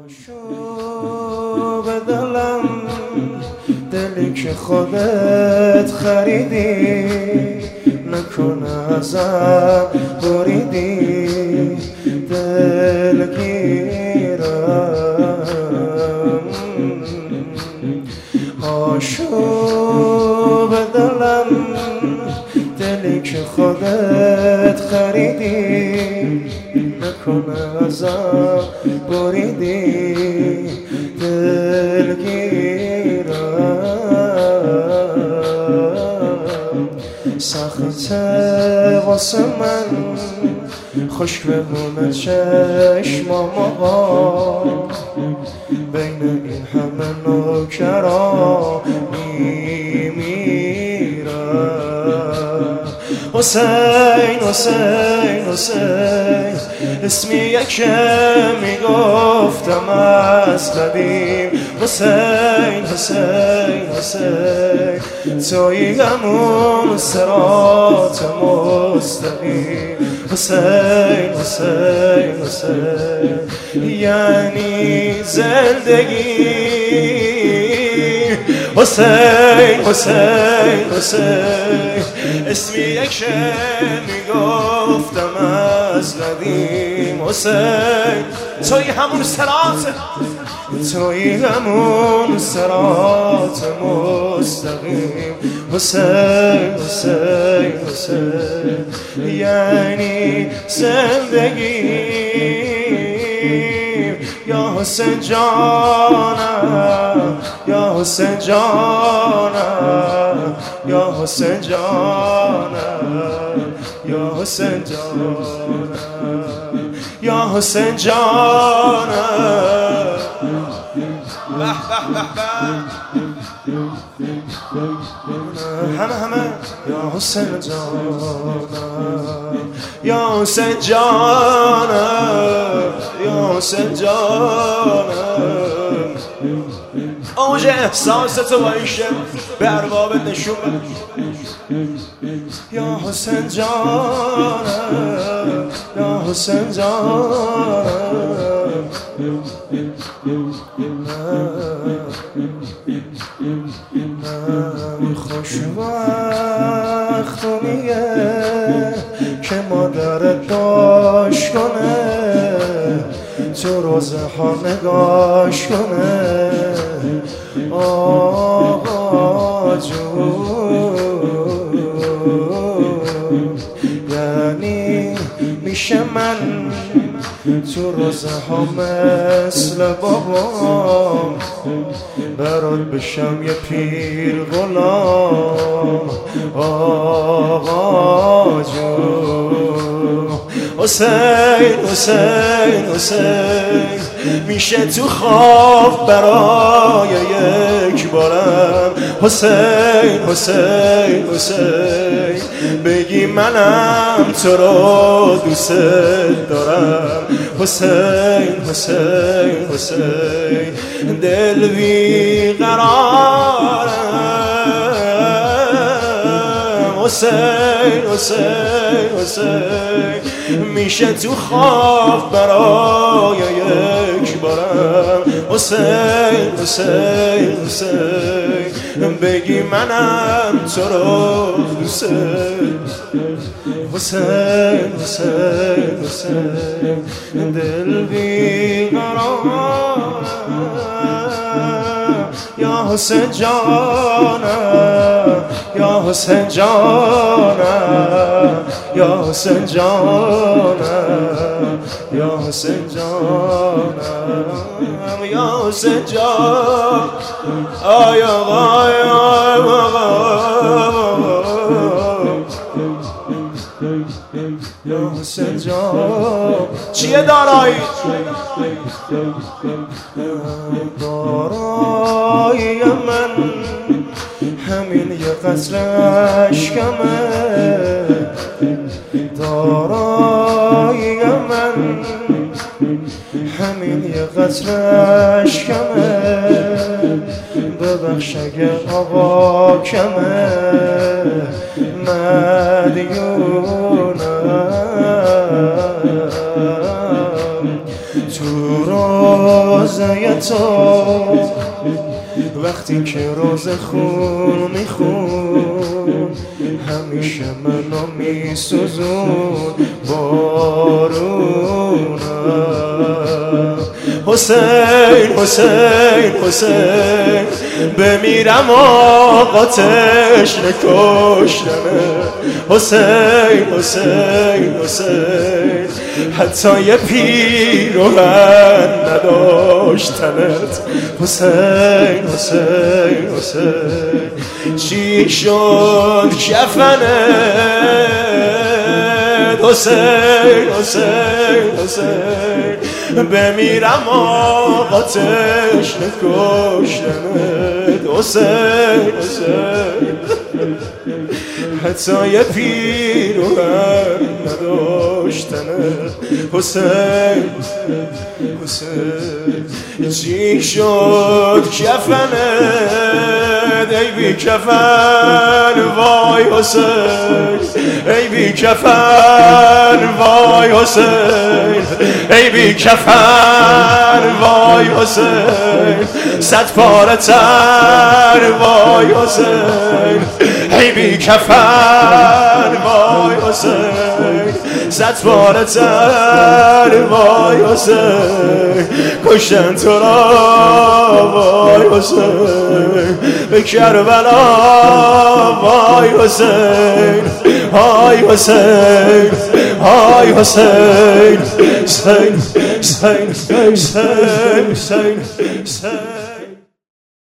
شو به دلم دلی که خودت خریدی، نکنه ازم بریدی دلگیرم. آشو به دلم دلی که خودت خریدی، نکنه ازم بریدی دلگیرم. سخته واسه من خشک بمونه چشمام، بین این همه نوکرا میمیرم. حسین حسین حسین اسمیه که میگفتم از قدیم. حسین حسین حسین تویی همون صراط مستقیم. حسین حسین حسین یعنی زندگی. حسین حسین حسین اسمیه که میگفتم از قدیم. حسین توی همون صراط، توی همون صراط مستقیم. حسین حسین حسین یعنی زندگی. یا حسین جانم، یا حسین جانم، یا حسین جانم، یا حسین جانم، یا حسین جانم. همه یا حسین جانم، یا حسین جانم، یا حسین جانم. اوج احساس تو با این شب به اربابت نشون بده. یا حسین جانم، یا حسین جانم. خوشبختونیه که مادرت داشت کنه، تو روزه ها نگاش کنه. آقا جون یعنی میشه من تو روزه ها مثل بابام برات بشم یه پیر غلام. آقا جون حسین حسین حسین میشه تو خواب برای یک بارم. حسین حسین حسین بگی منم تو رو دوست دارم. حسین حسین حسین دل بیقرارم. حسین حسین حسین میشه تو خواب برای یک بارم. حسین حسین حسین بگی منم تو رو دوست. حسین حسین حسین دل بیقرارم. یا حسین جانم، یا حسین جانم، یا حسین جانم، یا حسین جانم، یا حسین جانم. آی آقای یا حسین جان چیه دارایی؟ دارایی من همین یه قطر عشقمه. دارایی من همین یه قطر عشقمه. ببخش اگه آقا کمه مدیونم. تو رو روزه تو وقتی که روز خون میخون همیشه منو میسوزون بارونم حسین حسین حسین بمیرم آقا تشنه کشتمه حسین حسین حسین حتی یه پیراهن نداشتنت حسین حسین حسین چی شد کفنت حسین حسین حسین بمیرم آقا تشنه کشتنت حسین حسین حتی یه پیراهن نداشتنت حسین حسین چی شد کفنت ای بی کفن وای حسین ای بی کفن وای حسین ای بی کفن وای حسین صد پاره تر وای حسین ای بی کفن وای حسین صد پاره تر وای حسین کشتن تو را وای حسین به کربلا وای حسین های حسین های حسین حسین حسین حسین حسین